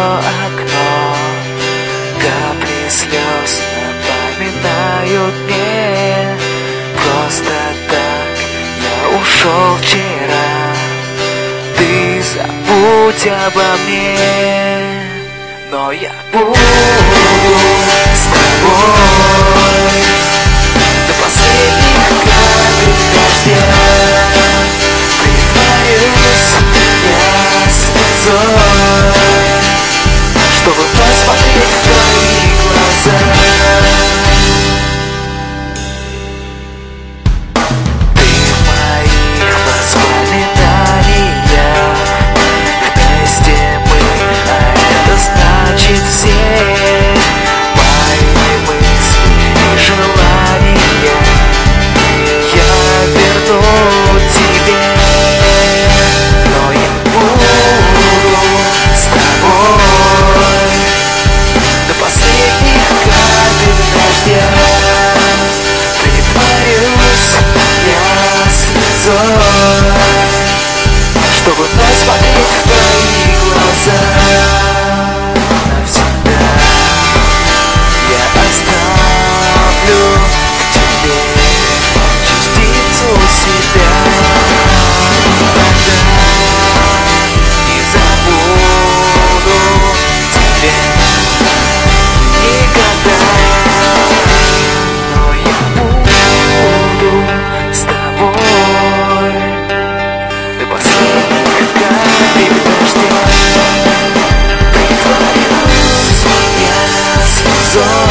окно. Капли слез напоминают мне. Просто так я ушел вчера. Ты забудь обо мне, но я буду с тобой до последних капель дождя. Притворюсь я слезой, чтобы посмотреть в твои глаза. Ты в моих воспоминаниях. Вместе мы, а это значит все мои мысли и желания. Я верну тебе, но я буду с тобой до последних капель дождя. Притворюсь я слезой, чтобы посмотреть в твои глаза. Навсегда я оставлю в тебе частицу себя. Никогда не забуду тебя. Никогда. Но я буду с тобой до последних капель дождя. Притворюсь я слезой,